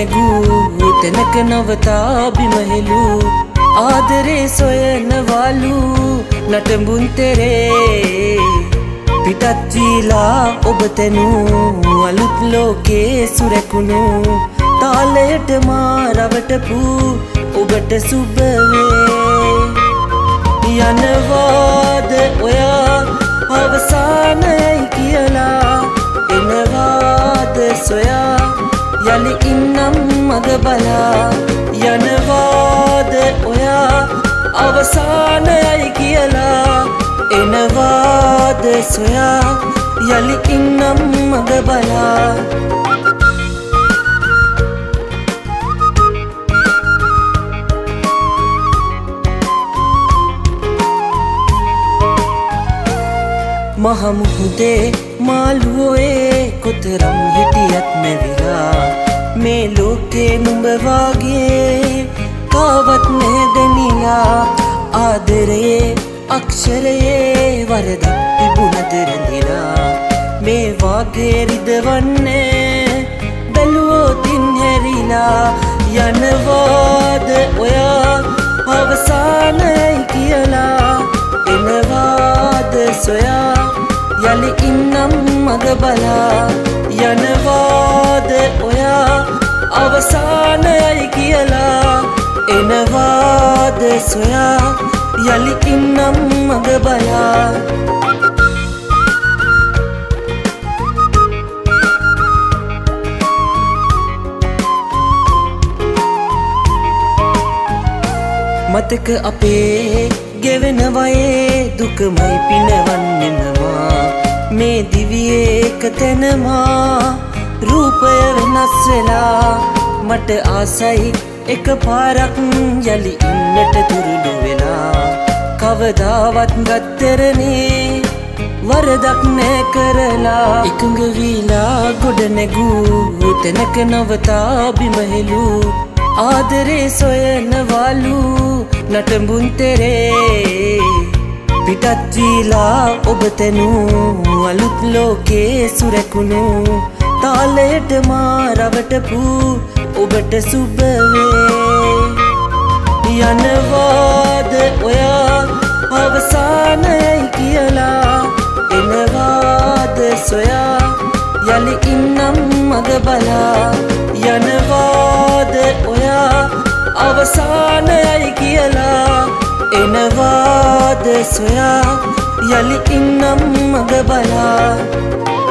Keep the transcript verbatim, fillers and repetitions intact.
නැගූ තැනක නවතා බිමහෙලු ආදරේ සොයනවලු නටඹුන් තෙරේ පිටත් වීලා ඔබ තැනු අලුත් ලෝකේ සුරැකුණු තාලයට මා රවටපු ඔබට සුබ වේ යනවාද ඔයා අවසානයි කියලා එනවාද සොයා යලි ඉන්නම් මග බලා යනවාද ඔයා අවසානයි කියලා එනවාද සොයා යලි ඉන්නම් මග බලා මහමුහුදේ මාළුවේ කොතරම් හිටියත් නැවිලා මේ ලෝකේ නුඹ වාගේ කාවත් නැදනිලා ආදරේ අක්ෂරයේ වරදක් තිබුණද රැඳිලා මේ වාගේ රිදවන්නේ බැලුවොතින් හැරිලා යනවාද ඔයා අවසානයි කියලා එනවාද සොයා යලි ඉන්නම් මග බලා යනවාද ඔයා අවසානයි කියලා එනවාද සොයා යලි ඉන්නම් මග බලා මතක අපේ ගෙවෙන වයේ දුකමයි පිනවන්නෙමවා මේ දිවියේ එක තැනමා රූපය වෙනස් වෙලා මට ආසයි එක පාරක් යලි ඉන්නට තුරුළු වෙලා කවදාවත් ගත්තරනේ වරදක් නෑ කරලා එකඟ වීලා ගොඩ නැගූ තැනක නවතා බිමහෙලු ආදරේ සොයනවලු නටඹුන් තෙරේ පිටත් වීලා ඔබ තැනු අලුත් ලෝකේ සුරැකුණු තාලයට මා රවටපු ඔබට සුබ වේ යනවාද ඔයා අවසානයි කියලා එනවාද සොයා යලි ඉන්නම් මග බලා යනවාද ඔයා අවසානයි කියලා එනවාද සොයා යලි ඉන්නම් මග බලා